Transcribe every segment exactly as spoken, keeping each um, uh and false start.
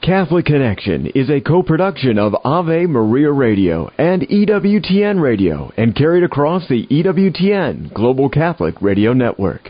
Catholic Connection is a co-production of Ave Maria Radio and E W T N Radio and carried across the E W T N Global Catholic Radio Network.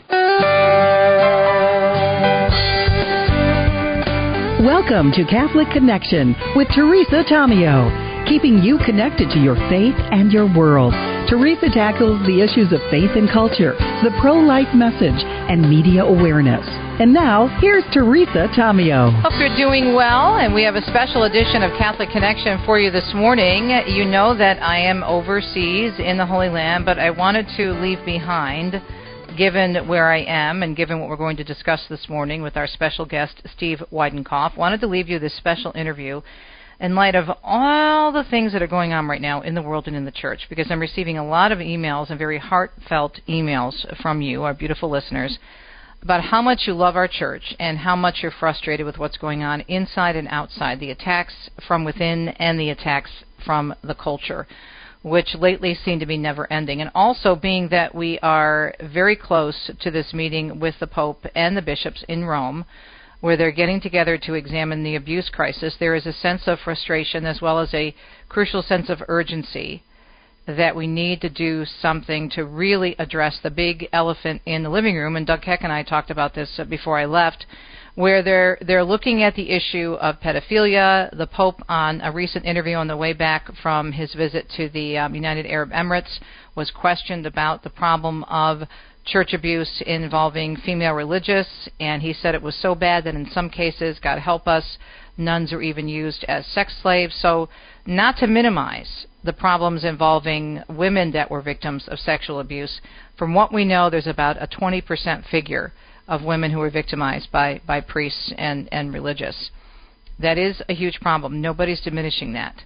Welcome to Catholic Connection with Teresa Tomeo, keeping you connected to your faith and your world. Teresa tackles the issues of faith and culture, the pro-life message, and media awareness. And now, here's Teresa Tomeo. Hope you're doing well, and we have a special edition of Catholic Connection for you this morning. You know that I am overseas in the Holy Land, but I wanted to leave behind, given where I am and given what we're going to discuss this morning with our special guest, Steve Weidenkopf, wanted to leave you this special interview in light of all the things that are going on right now in the world and in the church, because I'm receiving a lot of emails and very heartfelt emails from you, our beautiful listeners, about how much you love our church and how much you're frustrated with what's going on inside and outside, the attacks from within and the attacks from the culture, which lately seem to be never ending. And also being that we are very close to this meeting with the Pope and the bishops in Rome, where they're getting together to examine the abuse crisis, there is a sense of frustration as well as a crucial sense of urgency that we need to do something to really address the big elephant in the living room. And Doug Keck and I talked about this before I left, where they're they're looking at the issue of pedophilia. The Pope, on a recent interview on the way back from his visit to the um, United Arab Emirates, was questioned about the problem of church abuse involving female religious, and he said it was so bad that in some cases, God help us, nuns are even used as sex slaves. So not to minimize the problems involving women that were victims of sexual abuse, from what we know, there's about a twenty percent figure of women who were victimized by, by priests and, and religious. That is a huge problem. Nobody's diminishing that.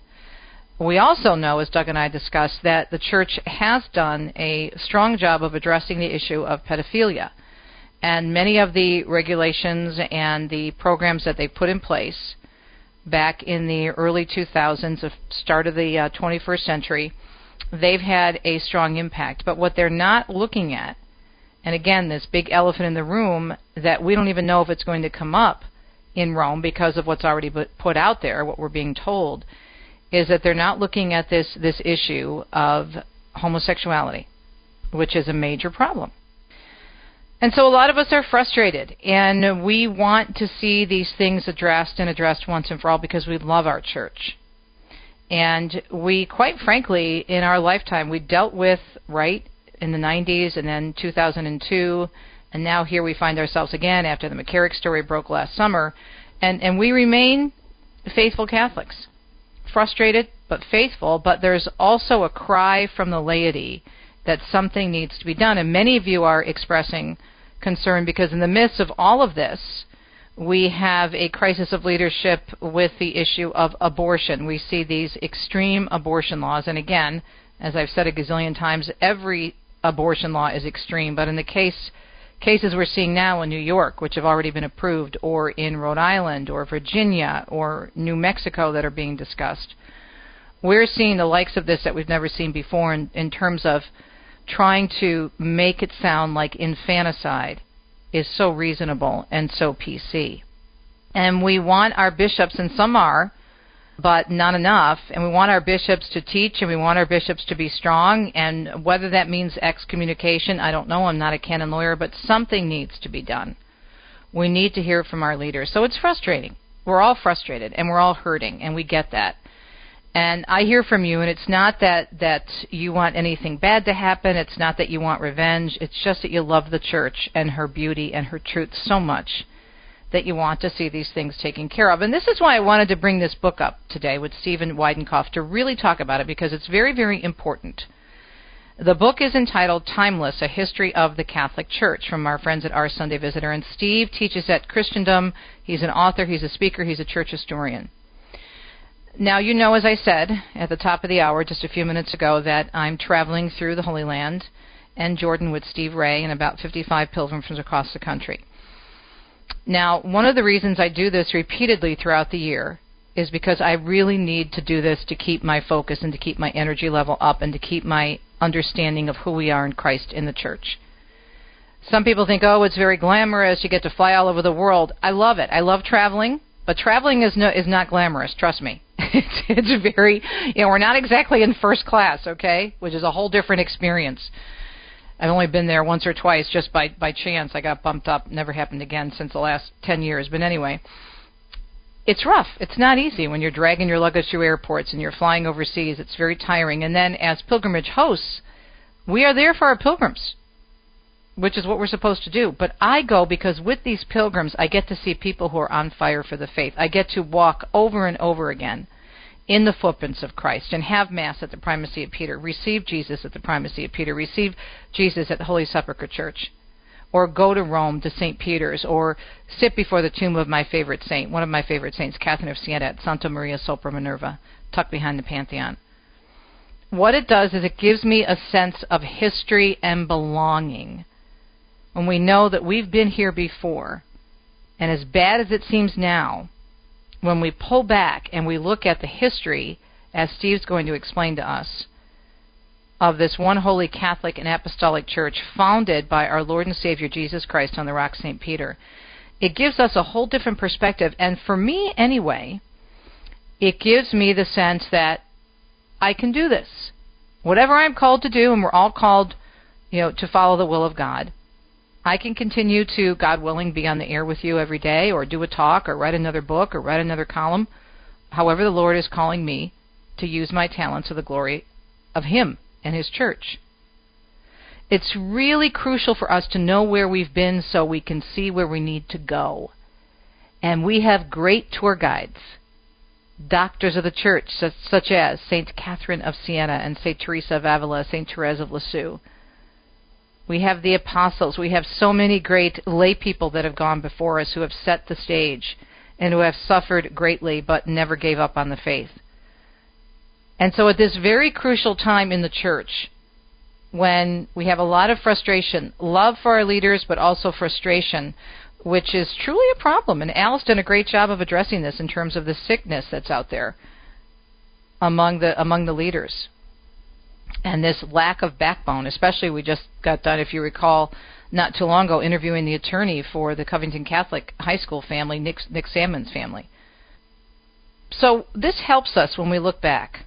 We also know, as Doug and I discussed, that the church has done a strong job of addressing the issue of pedophilia. And many of the regulations and the programs that they put in place back in the early two thousands, the start of the uh, twenty-first century, they've had a strong impact. But what they're not looking at, and again, this big elephant in the room that we don't even know if it's going to come up in Rome because of what's already put out there, what we're being told, is that they're not looking at this, this issue of homosexuality, which is a major problem. And so a lot of us are frustrated, and we want to see these things addressed and addressed once and for all because we love our church. And we, quite frankly, in our lifetime, we dealt with, right, in the nineties and then two thousand two, and now here we find ourselves again after the McCarrick story broke last summer, and, and we remain faithful Catholics. Frustrated but faithful, but there's also a cry from the laity that something needs to be done. And many of you are expressing concern because in the midst of all of this, we have a crisis of leadership with the issue of abortion. We see these extreme abortion laws. And again, as I've said a gazillion times, every abortion law is extreme. But in the case cases we're seeing now in New York, which have already been approved, or in Rhode Island, or Virginia, or New Mexico that are being discussed, we're seeing the likes of this that we've never seen before in, in terms of trying to make it sound like infanticide is so reasonable and so P C. And we want our bishops, and some are, but not enough, and we want our bishops to teach, and we want our bishops to be strong, and whether that means excommunication, I don't know, I'm not a canon lawyer, but something needs to be done. We need to hear from our leaders. So it's frustrating. We're all frustrated, and we're all hurting, and we get that. And I hear from you, and it's not that, that you want anything bad to happen, it's not that you want revenge, it's just that you love the church and her beauty and her truth so much that you want to see these things taken care of. And this is why I wanted to bring this book up today with Stephen Weidenkopf to really talk about it, because it's very, very important. The book is entitled Timeless, A History of the Catholic Church, from our friends at Our Sunday Visitor. And Steve teaches at Christendom. He's an author, he's a speaker, he's a church historian. Now, you know, as I said at the top of the hour just a few minutes ago, that I'm traveling through the Holy Land and Jordan with Steve Ray and about fifty-five pilgrims from across the country. Now, one of the reasons I do this repeatedly throughout the year is because I really need to do this to keep my focus and to keep my energy level up and to keep my understanding of who we are in Christ in the church. Some people think, oh, it's very glamorous, you get to fly all over the world. I love it. I love traveling, But traveling is no is not glamorous. Trust me. it's, it's very, you know, we're not exactly in first class, okay, which is a whole different experience. I've only been there once or twice just by, by chance. I got bumped up. Never happened again since the last ten years. But anyway, it's rough. It's not easy when you're dragging your luggage through airports and you're flying overseas. It's very tiring. And then as pilgrimage hosts, we are there for our pilgrims, which is what we're supposed to do. But I go because with these pilgrims, I get to see people who are on fire for the faith. I get to walk over and over again in the footprints of Christ and have Mass at the Primacy of Peter, receive Jesus at the Primacy of Peter, receive Jesus at the Holy Sepulchre Church, or go to Rome to Saint Peter's, or sit before the tomb of my favorite saint, one of my favorite saints, Catherine of Siena at Santa Maria sopra Minerva, tucked behind the Pantheon. What it does is it gives me a sense of history and belonging. When we know that we've been here before, and as bad as it seems now, when we pull back and we look at the history, as Steve's going to explain to us, of this one holy Catholic and Apostolic Church founded by our Lord and Savior Jesus Christ on the rock Saint Peter, it gives us a whole different perspective. And for me anyway, it gives me the sense that I can do this. Whatever I'm called to do, and we're all called, you know, to follow the will of God, I can continue to, God willing, be on the air with you every day, or do a talk, or write another book, or write another column, however the Lord is calling me to use my talents to the glory of Him and His church. It's really crucial for us to know where we've been so we can see where we need to go. And we have great tour guides, doctors of the church, such, such as Saint Catherine of Siena and Saint Teresa of Avila, Saint Therese of Lisieux. We have the apostles. We have so many great lay people that have gone before us who have set the stage and who have suffered greatly but never gave up on the faith. And so at this very crucial time in the church, when we have a lot of frustration, love for our leaders, but also frustration, which is truly a problem. And Al's done a great job of addressing this in terms of the sickness that's out there among the among the leaders. And this lack of backbone, especially we just got done, if you recall, not too long ago, interviewing the attorney for the Covington Catholic High School family, Nick, Nick Salmon's family. So this helps us when we look back.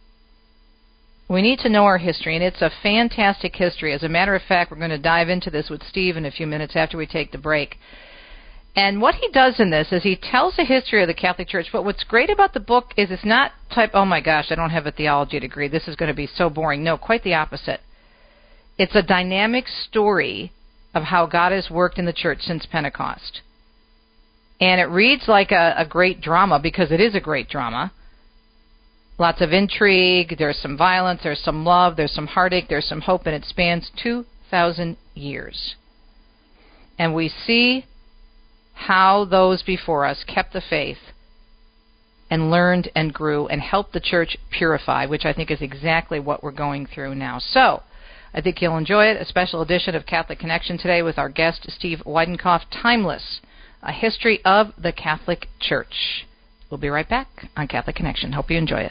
We need to know our history, and it's a fantastic history. As a matter of fact, we're going to dive into this with Steve in a few minutes after we take the break. And what he does in this is he tells the history of the Catholic Church, but what's great about the book is it's not type, oh my gosh, I don't have a theology degree, this is going to be so boring. No, quite the opposite. It's a dynamic story of how God has worked in the church since Pentecost. And it reads like a, a great drama, because it is a great drama. Lots of intrigue, there's some violence, there's some love, there's some heartache, there's some hope, and it spans two thousand years. And we see how those before us kept the faith and learned and grew and helped the church purify, which I think is exactly what we're going through now. So I think you'll enjoy it. A special edition of Catholic Connection today with our guest, Steve Weidenkopf, Timeless, A History of the Catholic Church. We'll be right back on Catholic Connection. Hope you enjoy it.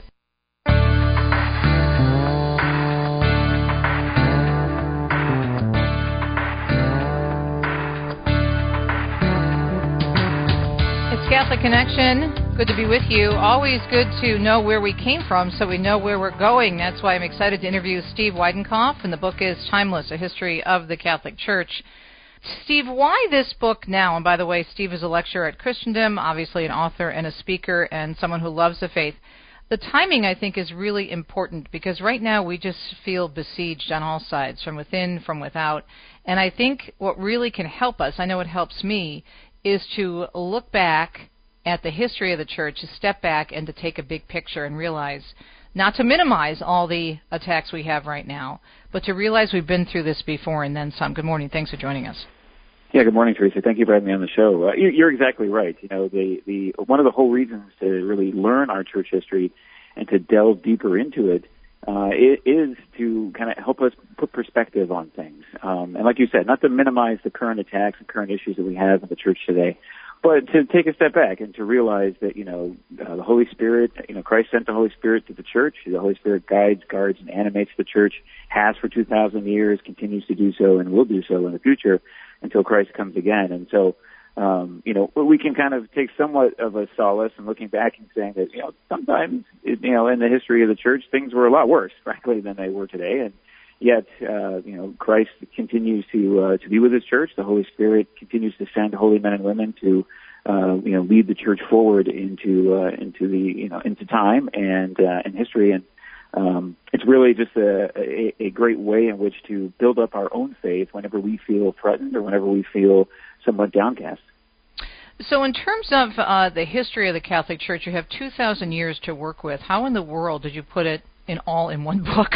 Catholic Connection, good to be with you. Always good to know where we came from so we know where we're going. That's why I'm excited to interview Steve Weidenkopf, and the book is Timeless, A History of the Catholic Church. Steve, why this book now? And by the way, Steve is a lecturer at Christendom, obviously an author and a speaker and someone who loves the faith. The timing, I think, is really important because right now we just feel besieged on all sides, from within, from without. And I think what really can help us, I know it helps me, is to look back at the history of the church, to step back and to take a big picture and realize, not to minimize all the attacks we have right now, but to realize we've been through this before and then some. Good morning. Thanks for joining us. Yeah, good morning, Teresa. Thank you for having me on the show. Uh, you're exactly right. You know, the, the one of the whole reasons to really learn our church history and to delve deeper into it uh, is to kind of help us put perspective on things. Um, and like you said, not to minimize the current attacks and current issues that we have in the church today, but to take a step back and to realize that, you know, uh, the Holy Spirit, you know, Christ sent the Holy Spirit to the church. The Holy Spirit guides, guards, and animates the church, has for two thousand years, continues to do so, and will do so in the future until Christ comes again. And so um, you know, we can kind of take somewhat of a solace in looking back and saying that, you know, sometimes, you know, in the history of the church, things were a lot worse, frankly, than they were today. And yet, uh, you know, Christ continues to uh, to be with his church. The Holy Spirit continues to send holy men and women to, uh, you know, lead the church forward into uh, into the, you know, into time and uh, in history. And um, it's really just a, a, a great way in which to build up our own faith whenever we feel threatened or whenever we feel somewhat downcast. So in terms of uh, the history of the Catholic Church, you have two thousand years to work with. How in the world did you put it in all in one book?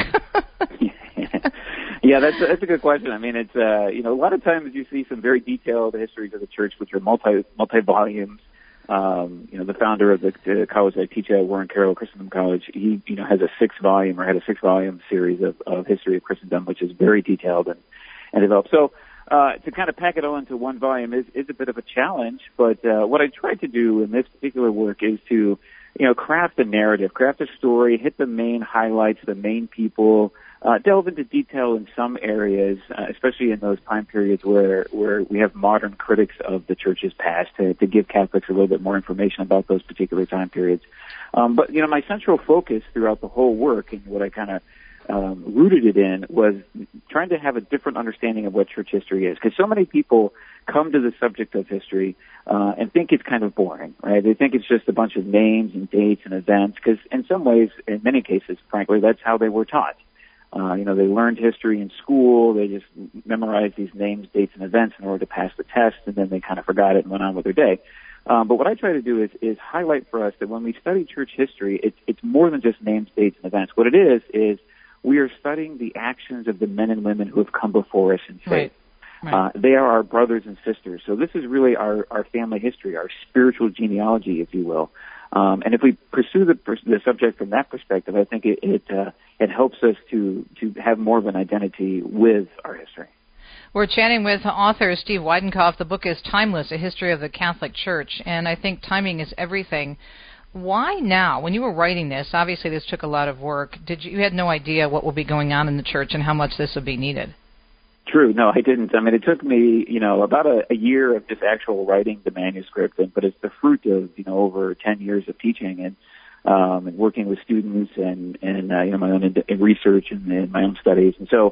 Yeah, that's a, that's a good question. I mean, it's uh, you know, a lot of times you see some very detailed histories of the church, which are multi multi volumes. Um, you know, the founder of the, the college I teach at, Warren Carroll Christendom College, he you know has a six volume or had a six volume series of, of history of Christendom, which is very detailed and and developed. So uh, to kind of pack it all into one volume is is a bit of a challenge. But uh, what I tried to do in this particular work is to you know craft a narrative, craft a story, hit the main highlights, the main people. Uh, delve into detail in some areas, uh, especially in those time periods where, where we have modern critics of the church's past, to, to give Catholics a little bit more information about those particular time periods. Um, but, you know, my central focus throughout the whole work and what I kind of um, rooted it in was trying to have a different understanding of what church history is. Because so many people come to the subject of history uh, and think it's kind of boring, right? They think it's just a bunch of names and dates and events, because in some ways, in many cases, frankly, that's how they were taught. Uh, you know, they learned history in school. They just memorized these names, dates, and events in order to pass the test, and then they kind of forgot it and went on with their day. Um, but what I try to do is, is highlight for us that when we study church history, it's, it's more than just names, dates, and events. What it is, is we are studying the actions of the men and women who have come before us in faith. Right. Right. Uh, they are our brothers and sisters. So this is really our, our family history, our spiritual genealogy, if you will. Um, and if we pursue the, the subject from that perspective, I think it it, uh, it helps us to, to have more of an identity with our history. We're chatting with author Steve Weidenkopf. The book is Timeless, A History of the Catholic Church, and I think timing is everything. Why now? When you were writing this, obviously this took a lot of work. Did you, you had no idea what will be going on in the church and how much this would be needed? True. No, I didn't. I mean, it took me, you know, about a, a year of just actual writing the manuscript, and, but it's the fruit of, you know, over ten years of teaching and um, and working with students and, and uh, you know, my own in, in research and, and my own studies. And so,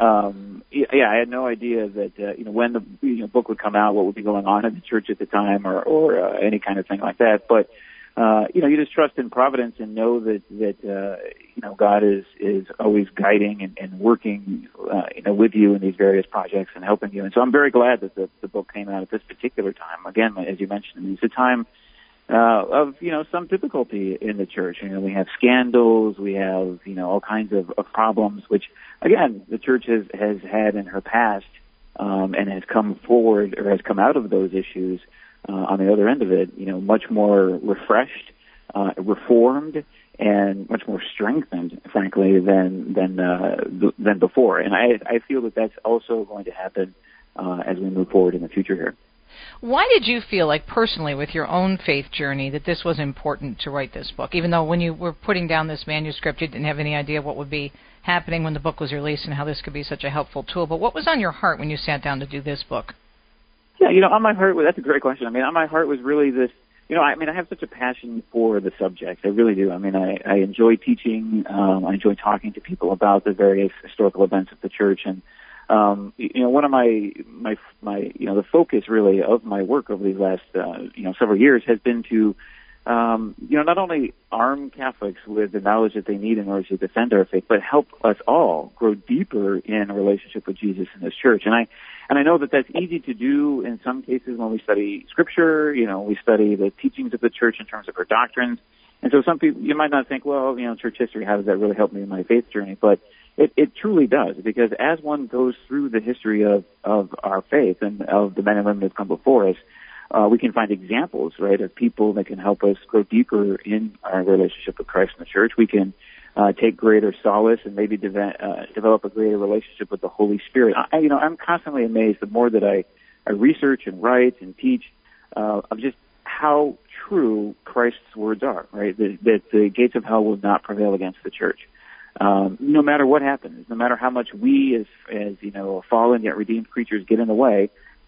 um, yeah, I had no idea that, uh, you know, when the you know, book would come out, what would be going on in the church at the time or, or uh, any kind of thing like that. But Uh, you know, you just trust in providence and know that, that, uh, you know, God is, is always guiding and, and working, uh, you know, with you in these various projects and helping you. And so I'm very glad that the, the book came out at this particular time. Again, as you mentioned, it's a time, uh, of, you know, some difficulty in the church. You know, we have scandals, we have, you know, all kinds of, of problems, which, again, the church has, has had in her past, um, and has come forward or has come out of those issues. Uh, on the other end of it, you know, much more refreshed, uh, reformed, and much more strengthened, frankly, than than uh, th- than before. And I I feel that that's also going to happen uh, as we move forward in the future here. Why did you feel like personally, with your own faith journey, that this was important to write this book? Even though when you were putting down this manuscript, you didn't have any idea what would be happening when the book was released and how this could be such a helpful tool. But what was on your heart when you sat down to do this book? Yeah, you know, on my heart, that's a great question. I mean, on my heart was really this, you know, I mean, I have such a passion for the subject. I really do. I mean, I, I enjoy teaching. Um, I enjoy talking to people about the various historical events of the church. And, um, you know, one of my, my, my, you know, the focus really of my work over these last, uh, you know, several years has been to, um, you know, not only arm Catholics with the knowledge that they need in order to defend our faith, but help us all grow deeper in a relationship with Jesus and His church. And I, and I know that that's easy to do in some cases when we study Scripture. You know, we study the teachings of the church in terms of her doctrines. And so some people, you might not think, well, you know, church history, how does that really help me in my faith journey? But it, it truly does, because as one goes through the history of, of our faith and of the men and women who have come before us, Uh, we can find examples, right, of people that can help us grow deeper in our relationship with Christ and the church. We can uh, take greater solace and maybe de- uh, develop a greater relationship with the Holy Spirit. I, you know, I'm constantly amazed the more that I, I research and write and teach uh, of just how true Christ's words are, right, that, that the gates of hell will not prevail against the church. Um, no matter what happens, no matter how much we as, as you know, fallen yet redeemed creatures get in the way,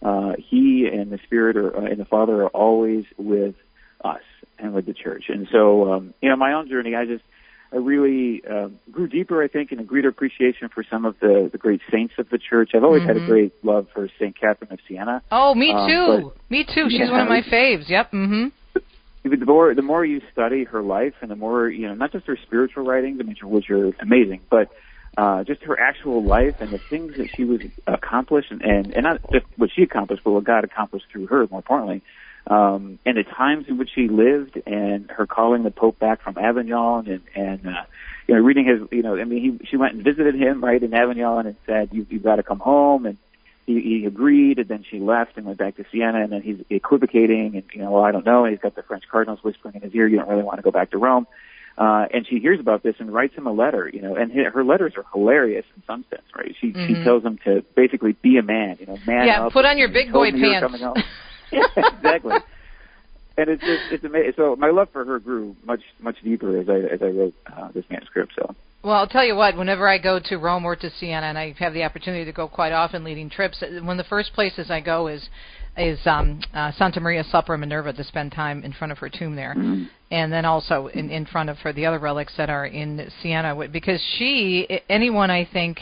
uh, he and the Spirit are, uh, and the Father are always with us and with the church. And so, um, you know, my own journey, I just, I really uh, grew deeper, I think, in a greater appreciation for some of the, the great saints of the church. I've always mm-hmm. had a great love for Saint Catherine of Siena. Oh, me too. Um, but, me too. She's yeah, one of my faves. Yep. Mm-hmm. The more, the more you study her life, and the more, you know, not just her spiritual writings, I mean, which are amazing, but uh, just her actual life and the things that she was accomplished, and, and, and not just what she accomplished, but what God accomplished through her, more importantly, um, and the times in which she lived, and her calling the Pope back from Avignon, and, and uh, you know, reading his, you know, I mean, he, she went and visited him, right, in Avignon, and said, you, you've got to come home, and He, he agreed, and then she left and went back to Siena, and then he's equivocating, and, you know, well, I don't know, and he's got the French cardinals whispering in his ear, you don't really want to go back to Rome. Uh, and she hears about this and writes him a letter, you know, and her letters are hilarious in some sense, right? She mm-hmm. she tells him to basically be a man, you know, man yeah, up. Put on your big boy pants. Yeah, exactly. And it's just, it's amazing. So my love for her grew much, much deeper as I, as I wrote uh, this manuscript, so. Well, I'll tell you what, whenever I go to Rome or to Siena, and I have the opportunity to go quite often leading trips, one of the first places I go is is um, uh, Santa Maria Sopra Minerva, to spend time in front of her tomb there, mm-hmm. and then also in, in front of her, the other relics that are in Siena, because she, anyone I think,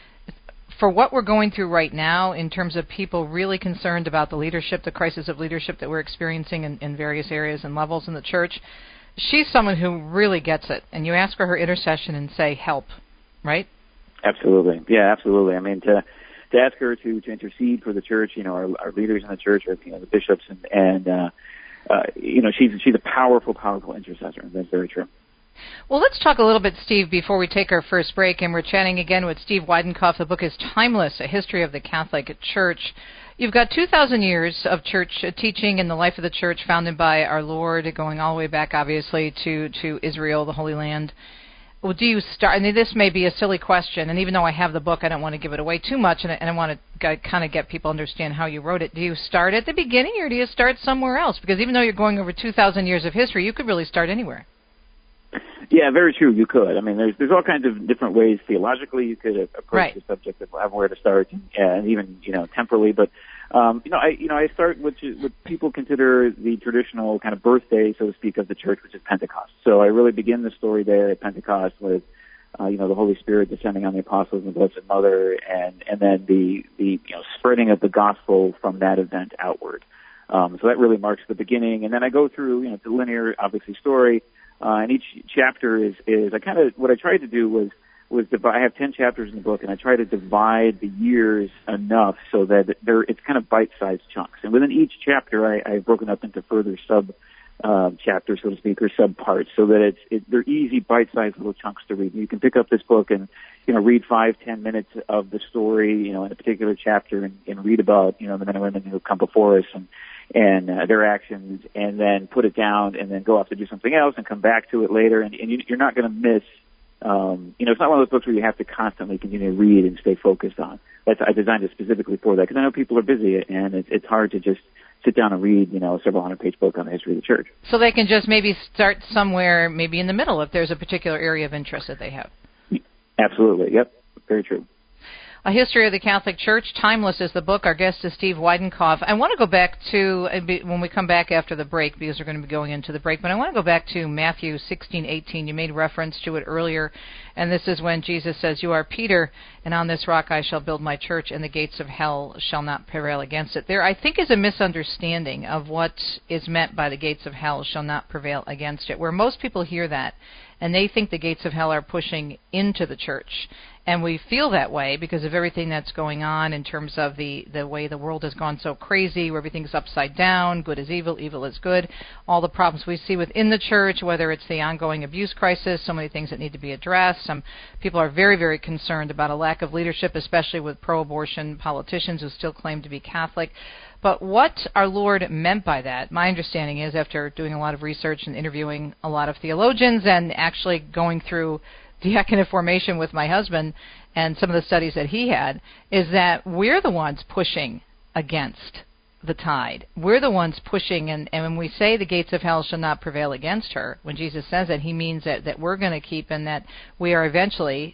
for what we're going through right now in terms of people really concerned about the leadership, the crisis of leadership that we're experiencing in, in various areas and levels in the church, she's someone who really gets it, and you ask for her intercession and say, help, right? Absolutely. Yeah, absolutely. I mean, to to ask her to, to intercede for the church, you know, our, our leaders in the church, or, you know, the bishops, and, and uh, uh, you know, she's she's a powerful, powerful intercessor. That's very true. Well, let's talk a little bit, Steve, before we take our first break, and we're chatting again with Steve Weidenkopf. The book is Timeless, A History of the Catholic Church. You've got two thousand years of church uh, teaching in the life of the church, founded by our Lord, going all the way back, obviously, to, to Israel, the Holy Land. Well, do you start, and this may be a silly question, and even though I have the book, I don't want to give it away too much, and I, and I want to kind of get people to understand how you wrote it. Do you start at the beginning, or do you start somewhere else? Because even though you're going over two thousand years of history, you could really start anywhere. Yeah, very true. You could. I mean, there's there's all kinds of different ways theologically you could approach right. the subject of where to start, and even, you know, temporally. But um, you know, I you know I start with what people consider the traditional kind of birthday, so to speak, of the church, which is Pentecost. So I really begin the story there at Pentecost with uh, you know the Holy Spirit descending on the apostles and the Blessed Mother, and and then the the you know spreading of the gospel from that event outward. Um, so that really marks the beginning, and then I go through you know the linear, obviously, story. Uh, and each chapter is, is I kind of, what I tried to do was, was divide, I have ten chapters in the book, and I try to divide the years enough so that they're, it's kind of bite-sized chunks. And within each chapter, I, I've broken up into further sub, uh, chapters, so to speak, or sub-parts, so that it's, it, they're easy, bite-sized little chunks to read. You can pick up this book and, you know, read five, ten minutes of the story, you know, in a particular chapter, and, and read about, you know, the men and women who come before us, and, and uh, their actions, and then put it down, and then go off to do something else, and come back to it later, and, and you, you're not going to miss, um, you know, it's not one of those books where you have to constantly continue to read and stay focused on. That's, I designed it specifically for that, because I know people are busy, and it's, it's hard to just sit down and read, you know, a several hundred page book on the history of the church. So they can just maybe start somewhere, maybe in the middle, if there's a particular area of interest that they have. Absolutely, yep, very true. A History of the Catholic Church, Timeless is the book. Our guest is Steve Weidenkopf. I want to go back to, when we come back after the break, because we're going to be going into the break, but I want to go back to Matthew sixteen eighteen. You made reference to it earlier, and this is when Jesus says, "You are Peter, and on this rock I shall build my church, and the gates of hell shall not prevail against it." There, I think, is a misunderstanding of what is meant by the gates of hell shall not prevail against it, where most people hear that, and they think the gates of hell are pushing into the church. And we feel that way because of everything that's going on in terms of the, the way the world has gone so crazy, where everything's upside down, good is evil, evil is good, all the problems we see within the church, whether it's the ongoing abuse crisis, so many things that need to be addressed. Some people are very, very concerned about a lack of leadership, especially with pro-abortion politicians who still claim to be Catholic. But what our Lord meant by that, my understanding is, after doing a lot of research and interviewing a lot of theologians and actually going through diaconate formation with my husband and some of the studies that he had, is that we're the ones pushing against the tide. We're the ones pushing, and, and when we say the gates of hell shall not prevail against her, when Jesus says that, he means that, that we're going to keep, and that we are eventually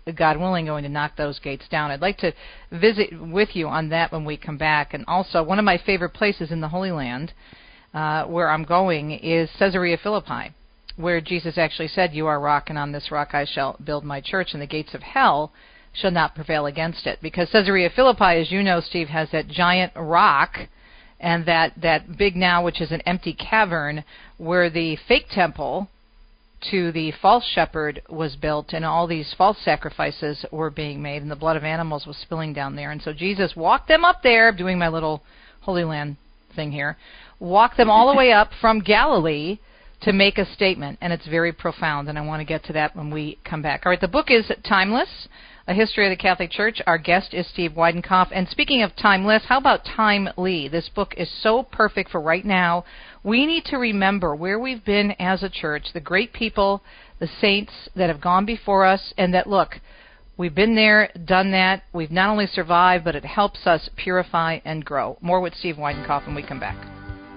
God willing, going to knock those gates down. I'd like to visit with you on that when we come back. And also, one of my favorite places in the Holy Land uh, where I'm going is Caesarea Philippi, where Jesus actually said, "You are rock, and on this rock I shall build my church, and the gates of hell shall not prevail against it." Because Caesarea Philippi, as you know, Steve, has that giant rock and that, that big now, which is an empty cavern, where the fake temple to the false shepherd was built, and all these false sacrifices were being made, and the blood of animals was spilling down there. And so Jesus walked them up there, doing my little Holy Land thing here, walked them all the way up from Galilee to make a statement, and it's very profound, and I want to get to that when we come back. All right, the book is Timeless, A History of the Catholic Church. Our guest is Steve Weidenkopf. And speaking of timeless, how about timely? This book is so perfect for right now. We need to remember where we've been as a church, the great people, the saints that have gone before us, and that, look, we've been there, done that. We've not only survived, but it helps us purify and grow. More with Steve Weidenkopf when we come back.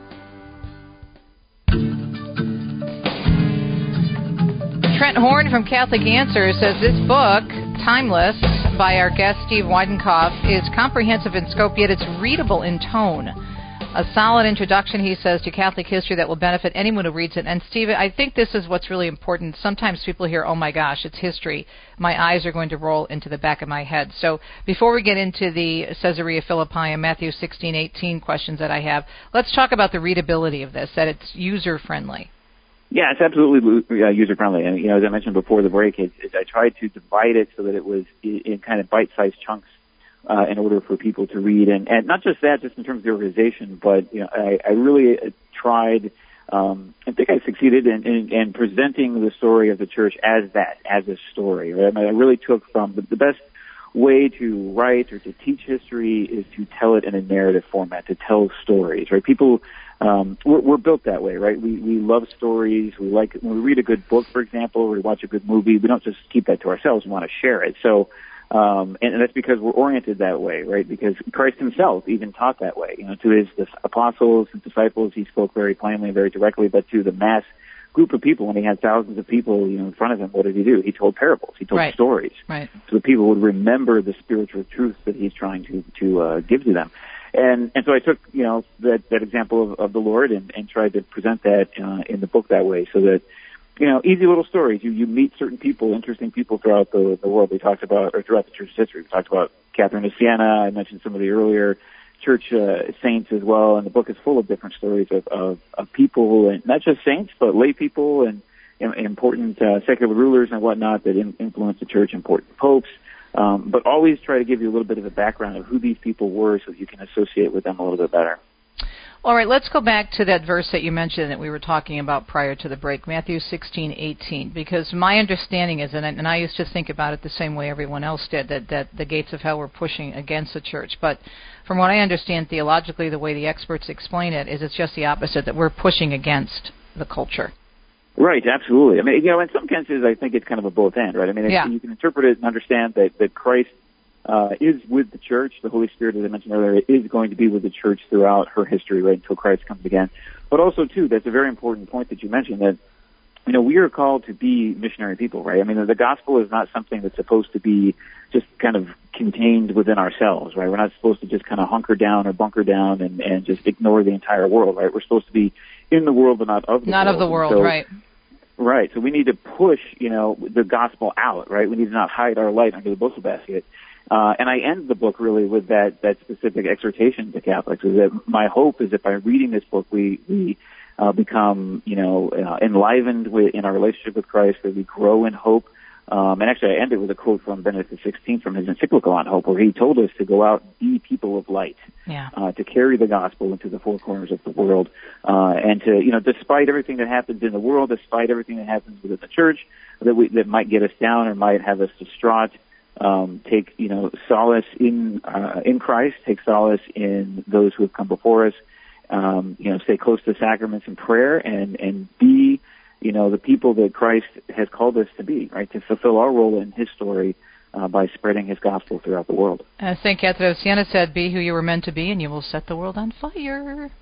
Trent Horn from Catholic Answers says this book, Timeless, by our guest Steve Weidenkopf, is comprehensive in scope, yet it's readable in tone. A solid introduction, he says, to Catholic history that will benefit anyone who reads it. And Steve, I think this is what's really important. Sometimes people hear, oh my gosh, it's history. My eyes are going to roll into the back of my head. So before we get into the Caesarea Philippi and Matthew sixteen eighteen questions that I have, let's talk about the readability of this, that it's user-friendly. Yeah, it's absolutely uh, user-friendly. And, you know, as I mentioned before the break, it, it, I tried to divide it so that it was in, in kind of bite-sized chunks uh, in order for people to read. And, and not just that, just in terms of the organization, but, you know, I, I really tried, um, I think I succeeded in, in, in presenting the story of the church as that, as a story. Right? I, mean, I really took from the, the best way to write or to teach history is to tell it in a narrative format, to tell stories, right? People... Um, we're, we're built that way, right? We we love stories. We like when we read a good book, for example, or we watch a good movie. We don't just keep that to ourselves. We want to share it. So, um, and, and that's because we're oriented that way, right? Because Christ Himself even taught that way. You know, to His the apostles and disciples, He spoke very plainly and very directly. But to the mass group of people, when He had thousands of people, you know, in front of Him, what did He do? He told parables. He told right. stories, right. so that people would remember the spiritual truths that He's trying to to uh, give to them. And and so I took, you know, that, that example of, of the Lord and, and tried to present that uh, in the book that way so that, you know, easy little stories. You, you meet certain people, interesting people throughout the, the world. We talked about, or throughout the church's history. We talked about Catherine of Siena. I mentioned some of the earlier church uh, saints as well. And the book is full of different stories of, of, of people, and not just saints, but lay people and, and important uh, secular rulers and whatnot that in, influenced the church, important popes. Um, but always try to give you a little bit of a background of who these people were so that you can associate with them a little bit better. All right, let's go back to that verse that you mentioned that we were talking about prior to the break, Matthew sixteen eighteen, because my understanding is, and I, and I used to think about it the same way everyone else did, that, that the gates of hell were pushing against the church. But from what I understand theologically, the way the experts explain it is it's just the opposite, that we're pushing against the culture. Right, absolutely. I mean, you know, in some cases, I think it's kind of a both end, right? I mean, yeah. you can interpret it and understand that, that Christ uh, is with the church. The Holy Spirit, as I mentioned earlier, is going to be with the church throughout her history, right, until Christ comes again. But also, too, that's a very important point that you mentioned, that, you know, we are called to be missionary people, right? I mean, the gospel is not something that's supposed to be just kind of contained within ourselves, right? We're not supposed to just kind of hunker down or bunker down and, and just ignore the entire world, right? We're supposed to be in the world, but not of the not world. Not of the world, so, right. Right, so we need to push, you know, the gospel out, right? We need to not hide our light under the bushel basket. Uh, and I end the book really with that, that specific exhortation to Catholics, is that my hope is that by reading this book, we, we uh, become, you know, uh, enlivened with, in our relationship with Christ, that we grow in hope. Um, and actually I end it with a quote from Benedict the sixteenth from his encyclical on hope, where he told us to go out and be people of light, yeah. uh, to carry the gospel into the four corners of the world, uh, and to, you know, despite everything that happens in the world, despite everything that happens within the church, that we, that might get us down or might have us distraught, um, take, you know, solace in, uh, in Christ, take solace in those who have come before us, um, you know, stay close to the sacraments and prayer, and, and be, you know, the people that Christ has called us to be, right, to fulfill our role in His story uh, by spreading His gospel throughout the world. As Saint Catherine of Siena said, be who you were meant to be, and you will set the world on fire.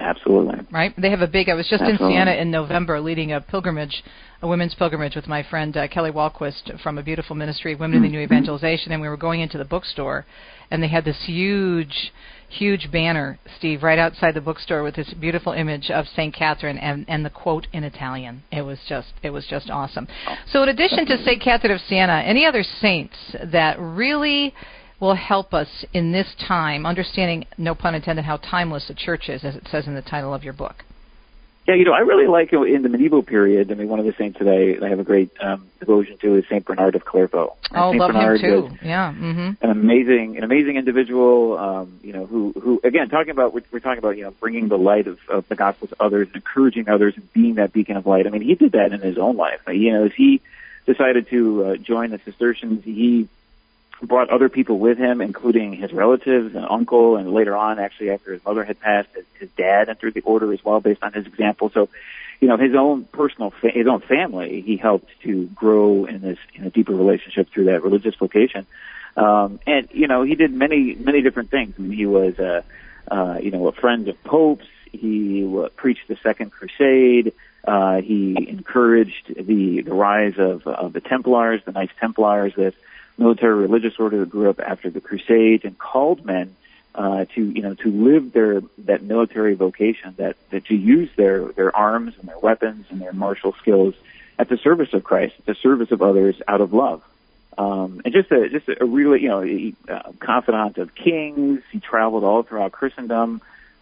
Absolutely. Right? They have a big, I was just Absolutely. in Siena in November leading a pilgrimage, a women's pilgrimage with my friend uh, Kelly Walquist from a beautiful ministry of Women in the New Evangelization, and we were going into the bookstore, and they had this huge, huge banner, Steve, right outside the bookstore with this beautiful image of Saint Catherine and, and the quote in Italian. It was just, it was just awesome. So in addition to Saint Catherine of Siena, any other saints that really will help us in this time, understanding, no pun intended, how timeless the church is, as it says in the title of your book? Yeah, you know, I really like in the medieval period. I mean, one of the saints that I, I have a great um, devotion to is Saint Bernard of Clairvaux. Oh, Saint love Bernard him too. Yeah, mm-hmm. An amazing, an amazing individual. Um, you know, who, who again, talking about we're, we're talking about, you know, bringing the light of, of the gospel to others, and encouraging others, and being that beacon of light. I mean, he did that in his own life. You know, as he decided to uh, join the Cistercians, he brought other people with him, including his relatives, an uncle, and later on, actually, after his mother had passed, his, his dad entered the order as well, based on his example. So, you know, his own personal, fa- his own family, he helped to grow in this, in a deeper relationship through that religious vocation. Um, and, you know, he did many, many different things. I mean, he was, uh, uh, you know, a friend of popes. He uh, preached the Second Crusade. Uh, he encouraged the, the rise of, of the Templars, the Knights Templars, this military religious order that grew up after the Crusades, and called men uh, to, you know, to live their that military vocation, that, that to use their, their arms and their weapons and their martial skills at the service of Christ, at the service of others, out of love. Um, and just a just a really, you know, he, uh, confidant of kings. He traveled all throughout Christendom.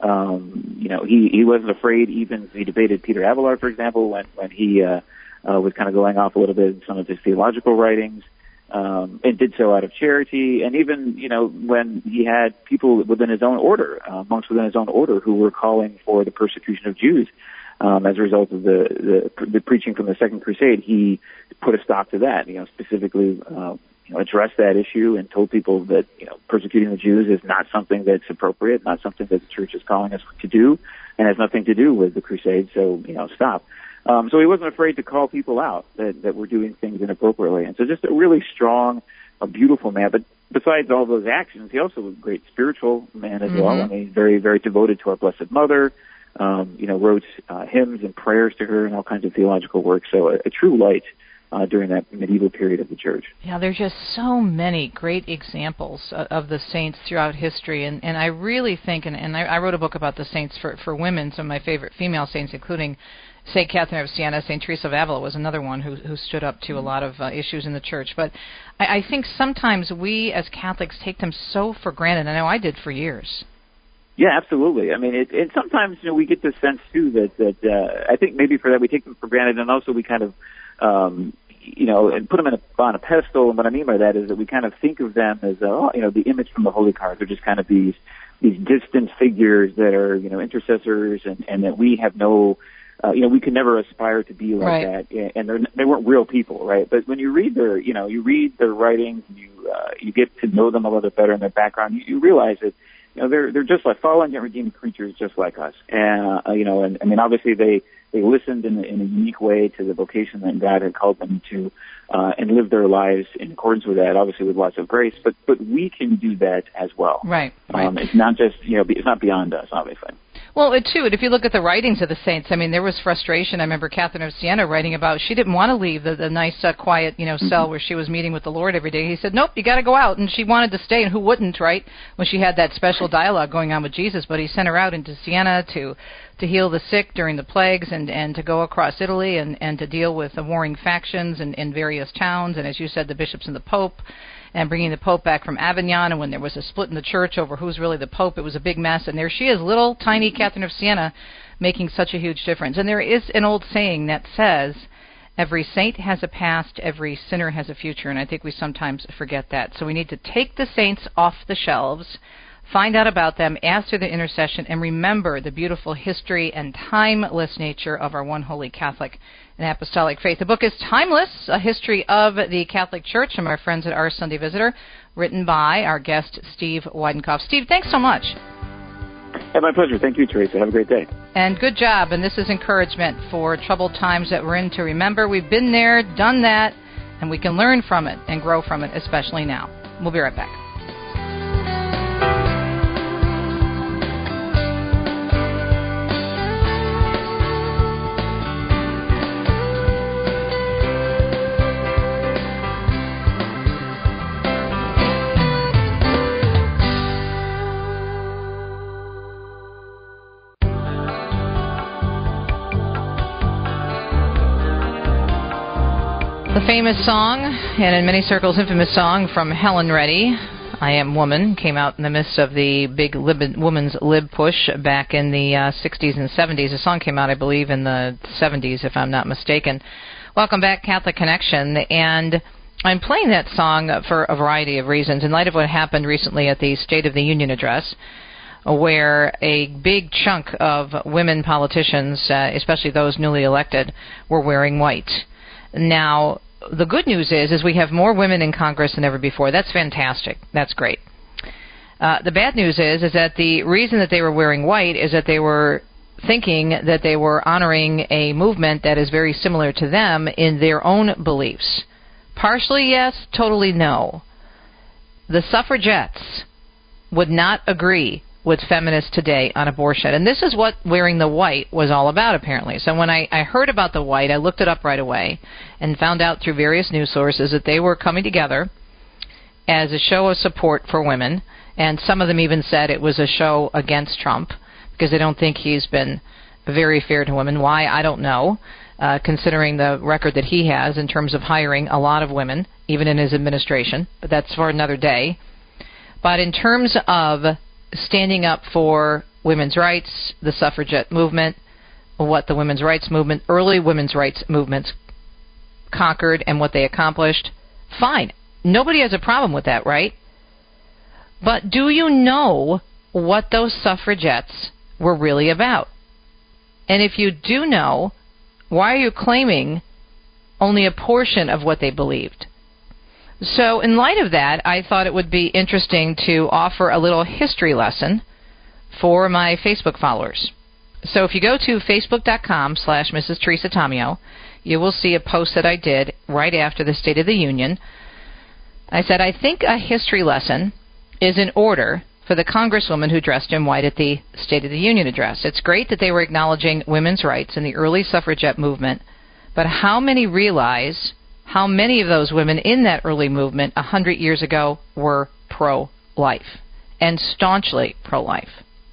Um, you know, he, he wasn't afraid. Even he debated Peter Abelard, for example, when when he uh, uh, was kind of going off a little bit in some of his theological writings. Um, and did so out of charity, and even, you know, when he had people within his own order, uh, monks within his own order, who were calling for the persecution of Jews um, as a result of the, the the preaching from the Second Crusade, he put a stop to that. You know, specifically, uh, you know, addressed that issue and told people that, you know, persecuting the Jews is not something that's appropriate, not something that the church is calling us to do, and has nothing to do with the Crusade. So, you know, stop. Um, so he wasn't afraid to call people out that, that were doing things inappropriately. And so just a really strong, a beautiful man. But besides all those actions, he also was a great spiritual man as mm-hmm. well. I mean, very, very devoted to our Blessed Mother, um, you know, wrote uh, hymns and prayers to her and all kinds of theological work. So a, a true light uh, during that medieval period of the church. Yeah, there's just so many great examples of, of the saints throughout history. And, and I really think, and, and I, I wrote a book about the saints for, for women, some of my favorite female saints, including Saint Catherine of Siena. Saint Teresa of Avila was another one who who stood up to a lot of uh, issues in the church. But I, I think sometimes we as Catholics take them so for granted. I know I did for years. Yeah, absolutely. I mean, it, and sometimes, you know, we get this sense too that that uh, I think maybe for that we take them for granted, and also we kind of, um, you know, and put them in a, on a pedestal. And what I mean by that is that we kind of think of them as, uh, you know, the image from the Holy Cards are just kind of these these distant figures that are, you know, intercessors, and, and that we have no. Uh, you know, we could never aspire to be like right. that, and they're, they weren't real people, right? But when you read their, you know, you read their writings, and you uh, you get to know them a little bit better and their background, you, you realize that, you know, they're they're just like fallen and redeemed creatures, just like us, and uh, you know, and I mean, obviously they they listened in, in a unique way to the vocation that God had called them to, uh, and lived their lives in accordance with that, obviously with lots of grace. But but we can do that as well. Right. right. Um, it's not just, you know, it's not beyond us, obviously. Well, it, too, if you look at the writings of the saints, I mean, there was frustration. I remember Catherine of Siena writing about she didn't want to leave the, the nice, uh, quiet, you know, mm-hmm. cell where she was meeting with the Lord every day. He said, nope, you got to go out. And she wanted to stay, and who wouldn't, right, when she had that special dialogue going on with Jesus. But he sent her out into Siena to to heal the sick during the plagues, and, and to go across Italy and, and to deal with the warring factions in, in various towns. And as you said, the bishops and the Pope, and bringing the Pope back from Avignon. And when there was a split in the church over who's really the Pope, it was a big mess. And there she is, little tiny Catherine of Siena, making such a huge difference. And there is an old saying that says, every saint has a past, every sinner has a future. And I think we sometimes forget that. So we need to take the saints off the shelves, find out about them, ask for their intercession, and remember the beautiful history and timeless nature of our one holy Catholic and Apostolic faith. The book is Timeless, A History of the Catholic Church, from our friends at Our Sunday Visitor, written by our guest, Steve Weidenkopf. Steve, thanks so much. Hey, my pleasure. Thank you, Teresa. Have a great day. And good job. And this is encouragement for troubled times that we're in, to remember we've been there, done that, and we can learn from it and grow from it, especially now. We'll be right back. The famous song, and in many circles infamous song, from Helen Reddy, I Am Woman, came out in the midst of the big lib- women's lib push back in the uh, sixties and seventies. The song came out, I believe, in the seventies, if I'm not mistaken. Welcome back, Catholic Connection, and I'm playing that song for a variety of reasons in light of what happened recently at the State of the Union address, where a big chunk of women politicians, uh, especially those newly elected, were wearing white. Now, the good news is, is we have more women in Congress than ever before. That's fantastic. That's great. Uh, the bad news is, is that the reason that they were wearing white is that they were thinking that they were honoring a movement that is very similar to them in their own beliefs. Partially yes, totally no. The suffragettes would not agree with feminists today on abortion. And this is what wearing the white was all about, apparently. So when I, I heard about the white, I looked it up right away and found out through various news sources that they were coming together as a show of support for women. And some of them even said it was a show against Trump because they don't think he's been very fair to women. Why? I don't know, uh, considering the record that he has in terms of hiring a lot of women, even in his administration. But that's for another day. But in terms of standing up for women's rights, the suffragette movement, what the women's rights movement, early women's rights movements conquered and what they accomplished, fine. Nobody has a problem with that, right? But do you know what those suffragettes were really about? And if you do know, why are you claiming only a portion of what they believed? So in light of that, I thought it would be interesting to offer a little history lesson for my Facebook followers. So if you go to facebook.com slash Missus Teresa Tomeo, you will see a post that I did right after the State of the Union. I said, I think a history lesson is in order for the congresswoman who dressed in white at the State of the Union address. It's great that they were acknowledging women's rights in the early suffragette movement, but how many realize how many of those women in that early movement a hundred years ago were pro-life and staunchly pro-life?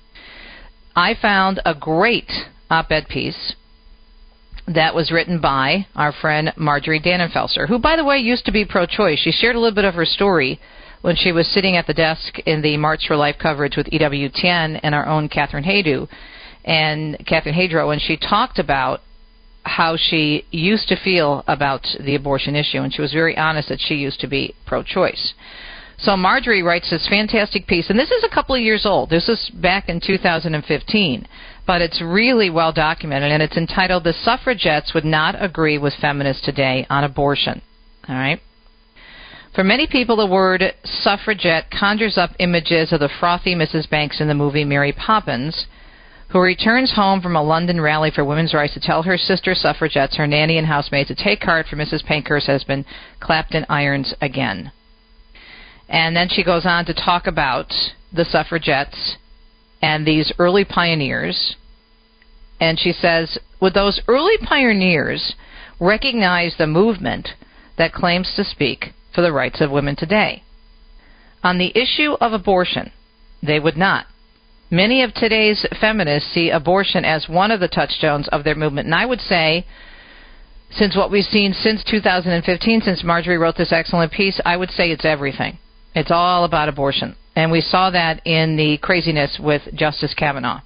I found a great op-ed piece that was written by our friend Marjorie Dannenfelser, who, by the way, used to be pro-choice. She shared a little bit of her story when she was sitting at the desk in the March for Life coverage with E W T N and our own Catherine Haydu and Catherine Hadro, and she talked about how she used to feel about the abortion issue, and she was very honest that she used to be pro-choice. So Marjorie writes this fantastic piece, and this is a couple of years old. This is back in two thousand fifteen, but it's really well documented, and it's entitled, "The Suffragettes Would Not Agree with Feminists Today on Abortion." All right? For many people, the word suffragette conjures up images of the frothy Missus Banks in the movie Mary Poppins, who returns home from a London rally for women's rights to tell her sister suffragettes, her nanny and housemaid, to take heart, for Missus Pankhurst has been clapped in irons again. And then she goes on to talk about the suffragettes and these early pioneers. And she says, would those early pioneers recognize the movement that claims to speak for the rights of women today? On the issue of abortion, they would not. Many of today's feminists see abortion as one of the touchstones of their movement. And I would say, since what we've seen since two thousand fifteen, since Marjorie wrote this excellent piece, I would say it's everything. It's all about abortion. And we saw that in the craziness with Justice Kavanaugh.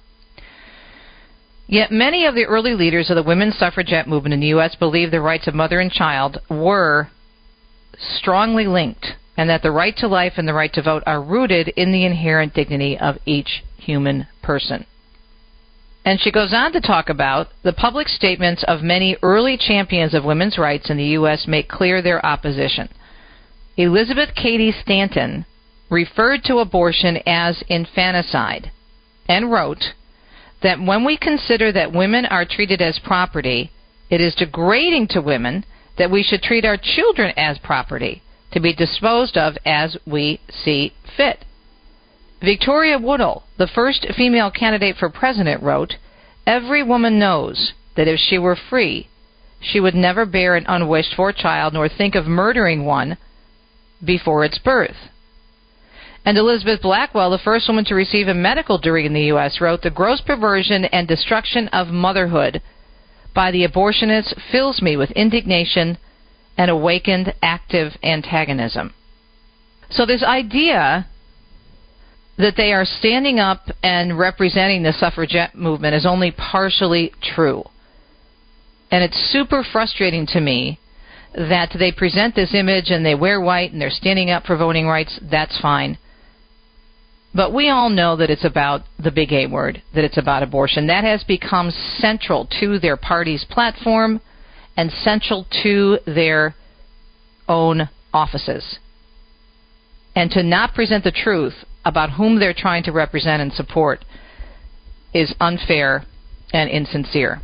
Yet many of the early leaders of the women's suffragette movement in the U S believed the rights of mother and child were strongly linked, and that the right to life and the right to vote are rooted in the inherent dignity of each human person. And she goes on to talk about the public statements of many early champions of women's rights in the U S make clear their opposition. Elizabeth Cady Stanton referred to abortion as infanticide and wrote that when we consider that women are treated as property, it is degrading to women that we should treat our children as property, to be disposed of as we see fit. Victoria Woodhull, the first female candidate for president, wrote, every woman knows that if she were free, she would never bear an unwished-for child nor think of murdering one before its birth. And Elizabeth Blackwell, the first woman to receive a medical degree in the U S, wrote, the gross perversion and destruction of motherhood by the abortionists fills me with indignation and awakened active antagonism. So this idea that they are standing up and representing the suffragette movement is only partially true. And it's super frustrating to me that they present this image and they wear white and they're standing up for voting rights. That's fine. But we all know that it's about the big A word, that it's about abortion. That has become central to their party's platform and central to their own offices. And to not present the truth about whom they're trying to represent and support is unfair and insincere.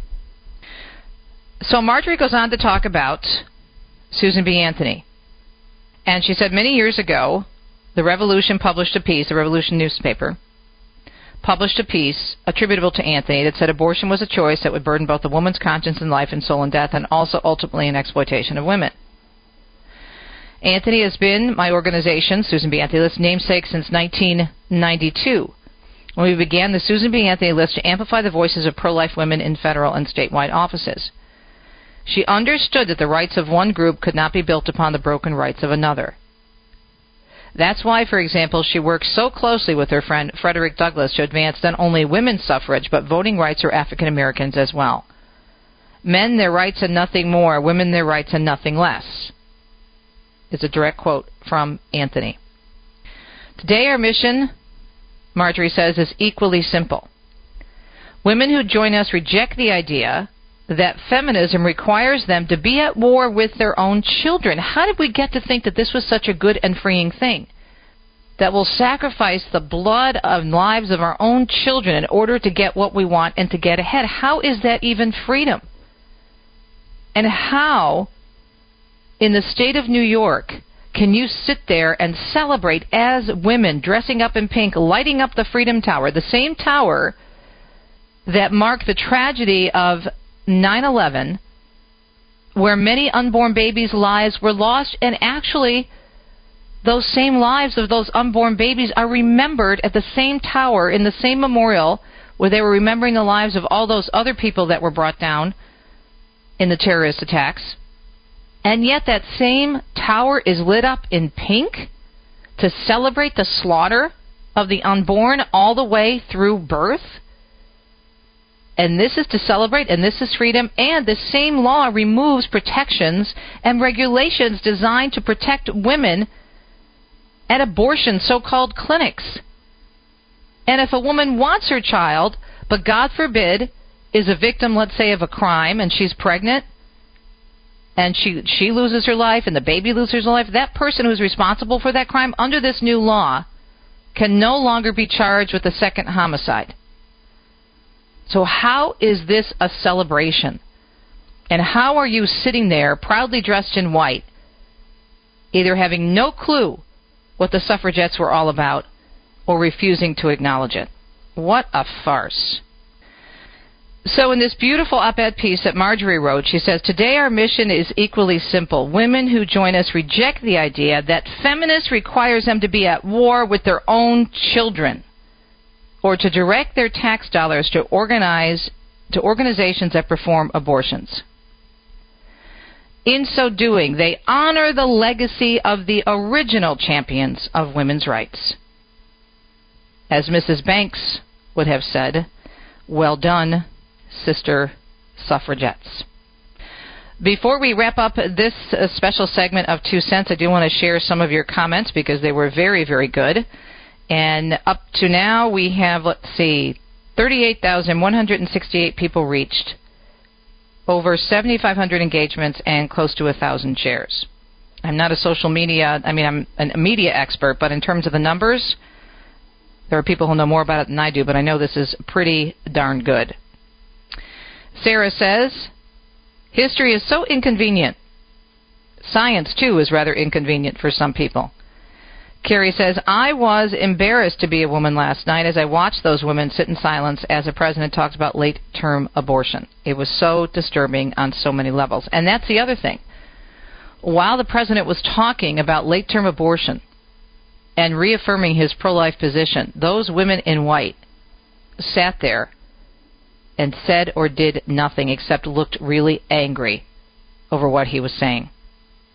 So Marjorie goes on to talk about Susan B. Anthony. And she said many years ago, the Revolution published a piece, the Revolution newspaper, published a piece attributable to Anthony that said abortion was a choice that would burden both the woman's conscience in life and soul in death, and also ultimately an exploitation of women. Anthony has been my organization, Susan B. Anthony List, namesake since nineteen ninety-two, when we began the Susan B. Anthony List to amplify the voices of pro-life women in federal and statewide offices. She understood that the rights of one group could not be built upon the broken rights of another. That's why, for example, she works so closely with her friend Frederick Douglass to advance not only women's suffrage, but voting rights for African Americans as well. Men, their rights and nothing more. Women, their rights and nothing less. It's a direct quote from Anthony. Today our mission, Marjorie says, is equally simple. Women who join us reject the idea that feminism requires them to be at war with their own children. How did we get to think that this was such a good and freeing thing? That will sacrifice the blood and lives of our own children in order to get what we want and to get ahead. How is that even freedom? And how, in the state of New York, can you sit there and celebrate as women dressing up in pink, lighting up the Freedom Tower, the same tower that marked the tragedy of nine eleven, where many unborn babies' lives were lost, and actually those same lives of those unborn babies are remembered at the same tower in the same memorial where they were remembering the lives of all those other people that were brought down in the terrorist attacks. And yet that same tower is lit up in pink to celebrate the slaughter of the unborn all the way through birth. And this is to celebrate, and this is freedom, and the same law removes protections and regulations designed to protect women at abortion, so-called clinics. And if a woman wants her child, but God forbid, is a victim, let's say, of a crime, and she's pregnant, and she she loses her life, and the baby loses her life, that person who's responsible for that crime, under this new law, can no longer be charged with a second homicide. So how is this a celebration? And how are you sitting there, proudly dressed in white, either having no clue what the suffragettes were all about, or refusing to acknowledge it? What a farce. So in this beautiful op-ed piece that Marjorie wrote, she says, today our mission is equally simple. Women who join us reject the idea that feminists requires them to be at war with their own children, or to direct their tax dollars to organize to organizations that perform abortions. In so doing, they honor the legacy of the original champions of women's rights. As Missus Banks would have said, well done, sister suffragettes. Before we wrap up this uh, special segment of Two Cents, I do want to share some of your comments because they were very, very good. And up to now, we have, let's see, thirty-eight thousand one hundred sixty-eight people reached, over seven thousand five hundred engagements, and close to one thousand shares. I'm not a social media, I mean, I'm a media expert, but in terms of the numbers, there are people who know more about it than I do, but I know this is pretty darn good. Sarah says, history is so inconvenient. Science, too, is rather inconvenient for some people. Carrie says, I was embarrassed to be a woman last night as I watched those women sit in silence as the president talked about late-term abortion. It was so disturbing on so many levels. And that's the other thing. While the president was talking about late-term abortion and reaffirming his pro-life position, those women in white sat there and said or did nothing except looked really angry over what he was saying.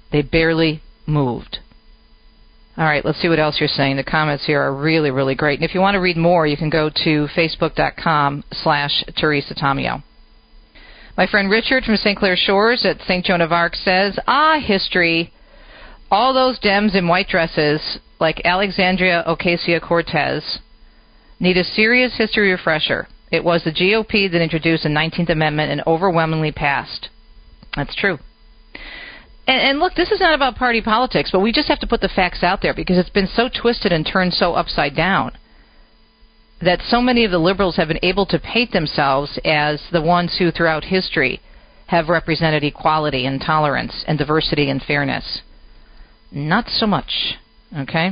They barely moved. All right, let's see what else you're saying. The comments here are really, really great. And if you want to read more, you can go to facebook.com slash Teresa Tomeo. My friend Richard from Saint Clair Shores at Saint Joan of Arc says, ah, history. All those Dems in white dresses, like Alexandria Ocasio-Cortez, need a serious history refresher. It was the G O P that introduced the nineteenth Amendment and overwhelmingly passed. That's true. And, and look, this is not about party politics, but we just have to put the facts out there because it's been so twisted and turned so upside down that so many of the liberals have been able to paint themselves as the ones who throughout history have represented equality and tolerance and diversity and fairness. Not so much, okay?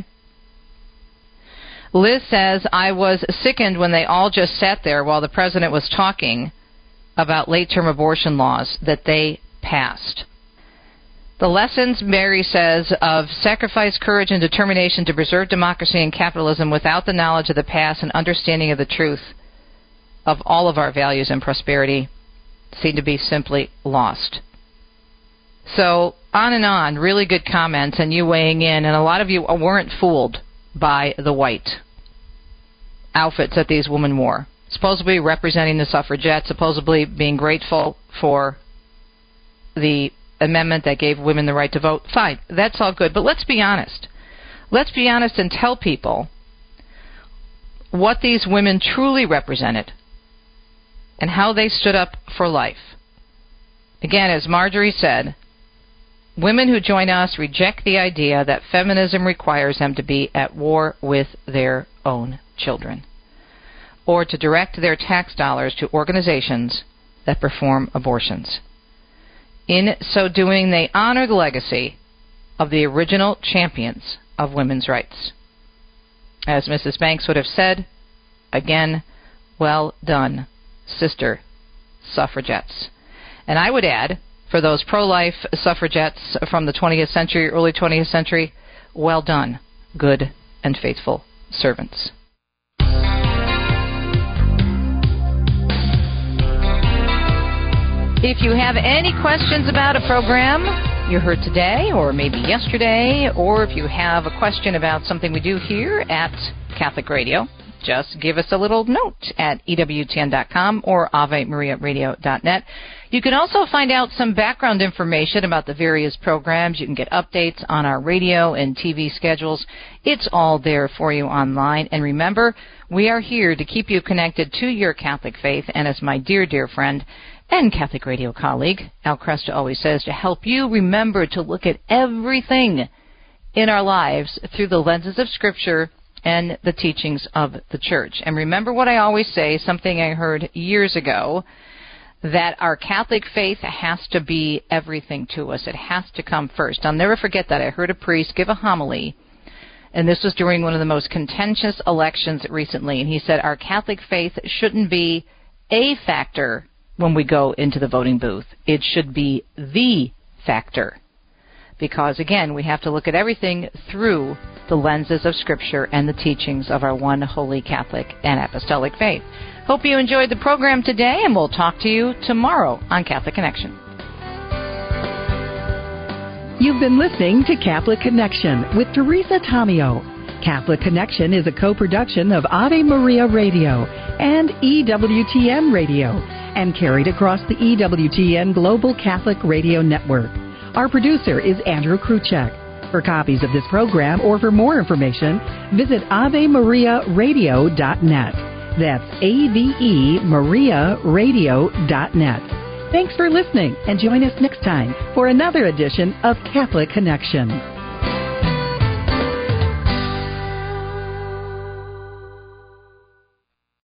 Liz says, I was sickened when they all just sat there while the president was talking about late-term abortion laws that they passed. The lessons, Mary says, of sacrifice, courage, and determination to preserve democracy and capitalism without the knowledge of the past and understanding of the truth of all of our values and prosperity seem to be simply lost. So, on and on, really good comments, and you weighing in, and a lot of you weren't fooled by the white outfits that these women wore, supposedly representing the suffragettes, supposedly being grateful for the amendment that gave women the right to vote. Fine, that's all good, but let's be honest. Let's be honest and tell people what these women truly represented and how they stood up for life. Again, as Marjorie said, women who join us reject the idea that feminism requires them to be at war with their own children or to direct their tax dollars to organizations that perform abortions. In so doing, they honor the legacy of the original champions of women's rights. As Missus Banks would have said, again, well done, sister suffragettes. And I would add, for those pro-life suffragettes from the twentieth century, early twentieth century, well done, good and faithful servants. If you have any questions about a program you heard today or maybe yesterday, or if you have a question about something we do here at Catholic Radio, just give us a little note at E W T N dot com or Ave Maria Radio dot net. You can also find out some background information about the various programs. You can get updates on our radio and T V schedules. It's all there for you online. And remember, we are here to keep you connected to your Catholic faith, and as my dear, dear friend and Catholic Radio colleague, Al Kresta, always says, to help you remember to look at everything in our lives through the lenses of Scripture and the teachings of the Church. And remember what I always say, something I heard years ago, that our Catholic faith has to be everything to us. It has to come first. I'll never forget that. I heard a priest give a homily, and this was during one of the most contentious elections recently, and he said our Catholic faith shouldn't be a factor when we go into the voting booth. It should be the factor. Because, again, we have to look at everything through the lenses of Scripture and the teachings of our one holy Catholic and Apostolic faith. Hope you enjoyed the program today, and we'll talk to you tomorrow on Catholic Connection. You've been listening to Catholic Connection with Teresa Tomeo. Catholic Connection is a co-production of Ave Maria Radio and E W T N Radio, and carried across the E W T N Global Catholic Radio Network. Our producer is Andrew Kruchek. For copies of this program or for more information, visit Ave Maria Radio dot net. That's A V E Maria Radio dot net. Thanks for listening, and join us next time for another edition of Catholic Connection.